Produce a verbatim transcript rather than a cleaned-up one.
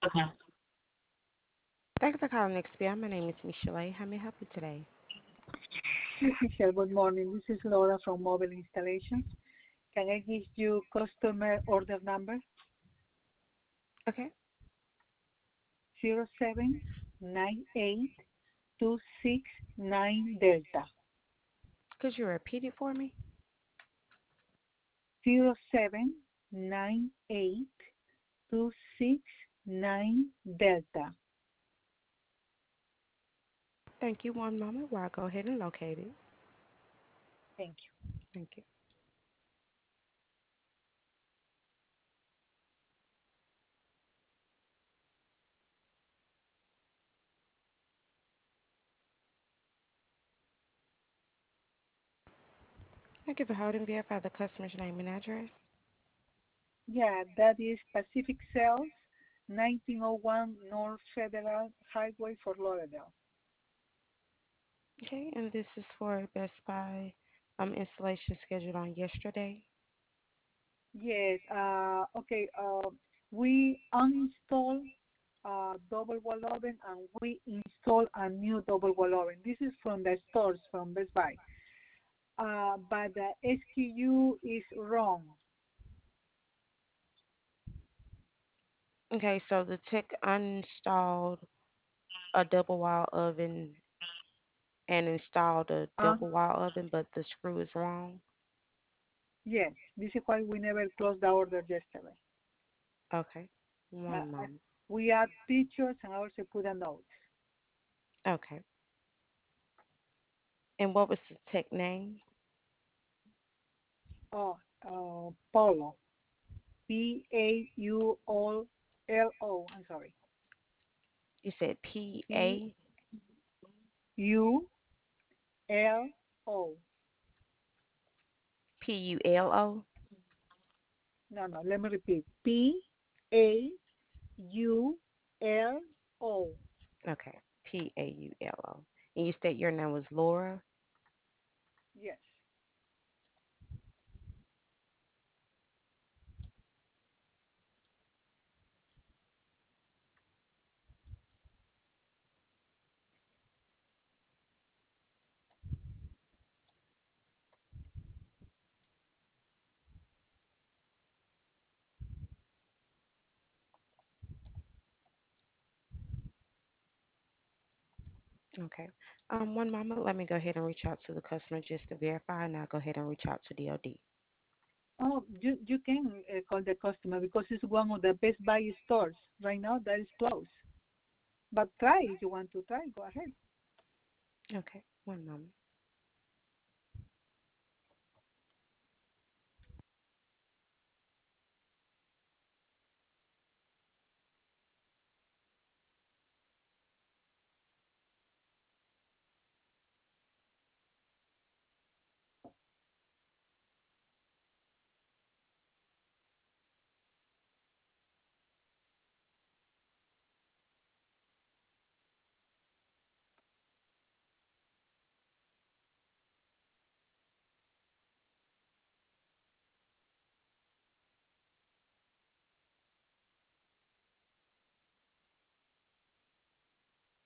Thank you for calling X P I. My name is Michelle. How may I help you today? Yes, Michelle, good morning. This is Laura from Mobile Installations. Can I give you customer order number? Okay. Zero seven nine eight two six nine Delta. Could you repeat it for me? Zero seven nine eight two six nine Delta. Thank you. One moment while I go ahead and locate it. Thank you. Thank you. Thank you for holding. Verify the customer's name and address. Yeah, that is Pacific Sales, nineteen oh one North Federal Highway, Fort Lauderdale. Okay, and this is for Best Buy um installation scheduled on yesterday. Yes. Uh, okay. Uh, we uninstall uh, double wall oven and we install a new double wall oven. This is from the stores from Best Buy, uh, but the S K U is wrong. Okay, so the tech uninstalled a double wall oven and installed a Uh, double wall oven, but the screw is wrong. yes. This is why we never closed the order yesterday. Okay, Uh, one uh, moment. we add pictures and also put a note. Okay, and what was the tech name? Oh, uh, Polo. P A U O L O. I'm sorry. You said P P A U L O. P U L O. No, no, let me repeat. P A U L O. Okay, P A U L O. And you said your name was Laura. Yes. Okay. Um, one moment. Let me go ahead and reach out to the customer just to verify, and I'll go ahead and reach out to D O D. Oh, you, you can uh, call the customer because it's one of the Best Buy stores right now that is closed. But try if you want to try. Go ahead. Okay. One moment.